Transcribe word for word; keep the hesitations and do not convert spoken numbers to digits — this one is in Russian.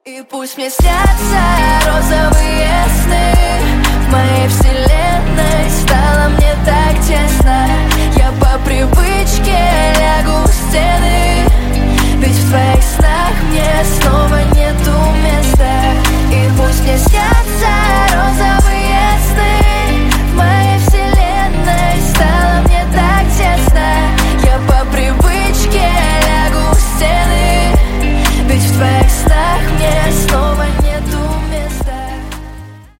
И пусть мне снятся розовые сны в моей вселенной.